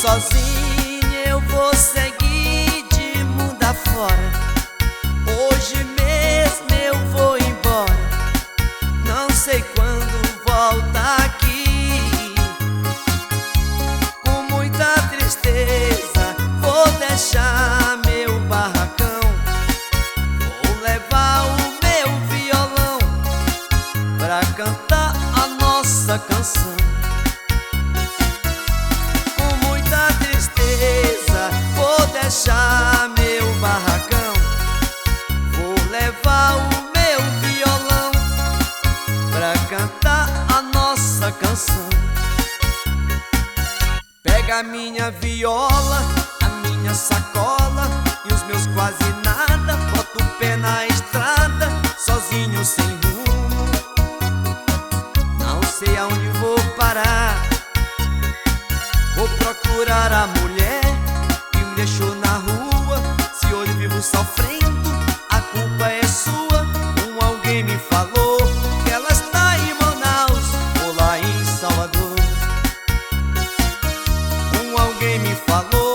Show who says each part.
Speaker 1: sozinho eu vou seguir de mundo afora. Hoje mesmo eu vou embora, não sei quando voltar aqui. Com muita tristeza vou deixar meu barracão, vou levar o meu violão pra cantar a nossa canção. Com muita tristeza vou deixar meu barracão, vou levar o meu violão pra cantar a nossa canção. Pega a minha viola, a minha sacola e os meus quase nada, bota o pé na estrada, sozinho sem rumo, não sei aonde vou parar. Vou procurar a mulher que me deixou na rua. Se hoje vivo sofrendo, a culpa é sua. Alguém me falou que ela está em Manaus ou lá em Salvador. Alguém me falou